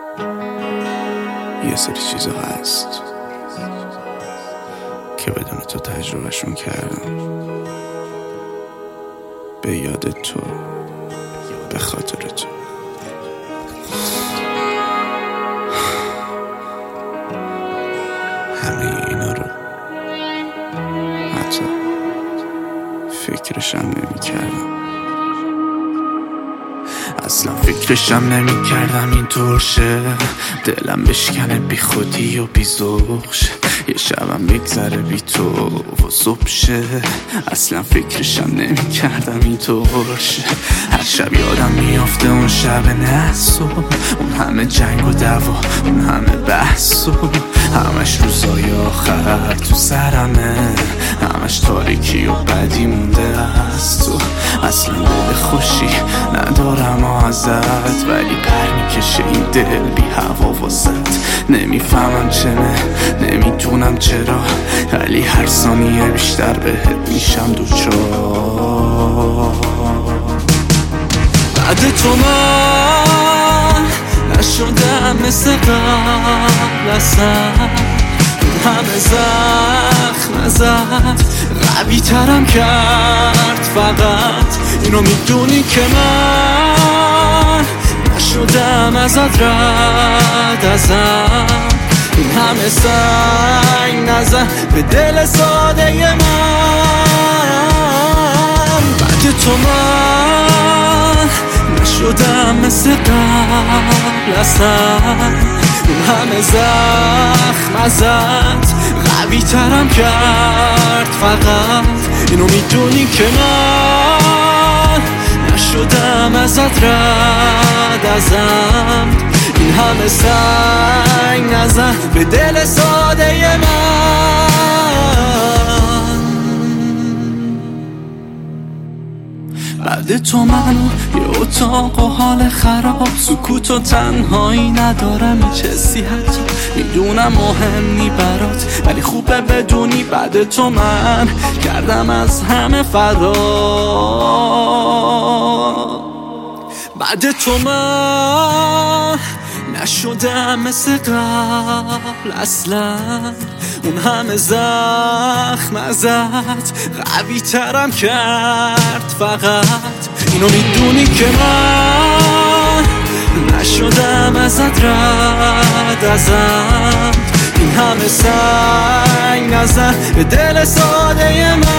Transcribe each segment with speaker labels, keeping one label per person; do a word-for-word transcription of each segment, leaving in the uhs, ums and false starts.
Speaker 1: یه سری چیزا هست که بدون تو تجربهشون کردم، به یاد تو، به خاطر تو. همه اینا رو حتی فکرشم نمی کردم، اصلا فکرشم نمی کردم اینطور شه، دلم بشکنه بی خودی و بی ذوق شه، یه شبم بگذره بی تو و صبح شه. اصلا فکرشم نمی کردم اینطور شه، هر شب یادم میافته اون شب نسو، اون همه جنگ و دعوا، اون همه بحث و همش روزای آخر تو سرمه، همش تاریکی و بدی مونده از تو. اصلا دل خوشی ندارم ازت، ولی پر میکشه این دل بی هوا واسط. نمیفهمم چنه، نمیدونم چرا، ولی هر ثانیه بیشتر بهت میشم دوچار. بعد تو من نشدم مثل قبل، اصلا همه زخم زد قوی ترم کرد. فقط اینو میدونی که من نشدم ازت رد ازم، این همه سنگ نزن به دل ساده من. بعد تو من نشدم مثل قبل، اصلا اون همه زخم زد قوی ترم کرد. فقط اینو میدونی که من نشدم ازت رد ازم، این همه سنگ نزن به دل ساده من. بعد تو منو یه اتاق و حال خراب، سکوت و تنهایی ندارم چه حتی میدونم مهم نی برات، ولی خوبه بدونی بعد تو من کردم از همه فرار. بعد تو من نشدم مثل قبل، اصلا اون همه زخم زد قوی ترم کرد. فقط اینو میدونی که من نشدم ازت رد ازم، این همه سنگ نزن به دل ساده من.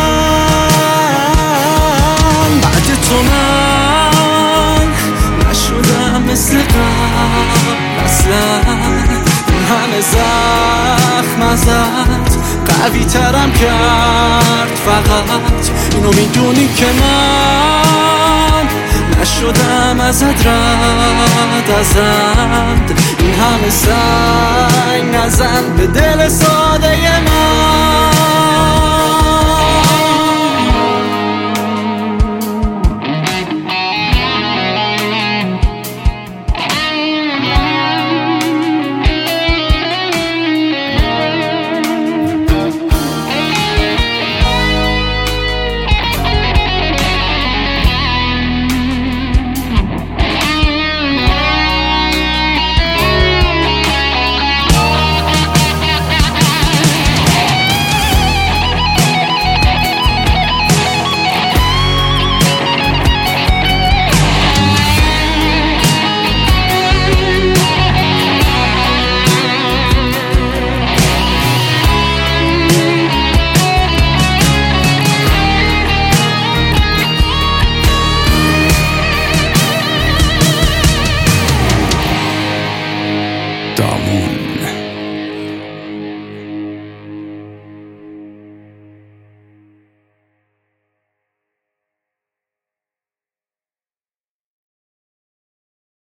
Speaker 1: بعد تو من نشدم مثل قبل، اصلا اون همه زخم زد قوی ترم کرد. فقط اینو میدونی که من نشدم ازت رد ازم، این همه سنگ نزن به دل ساده من.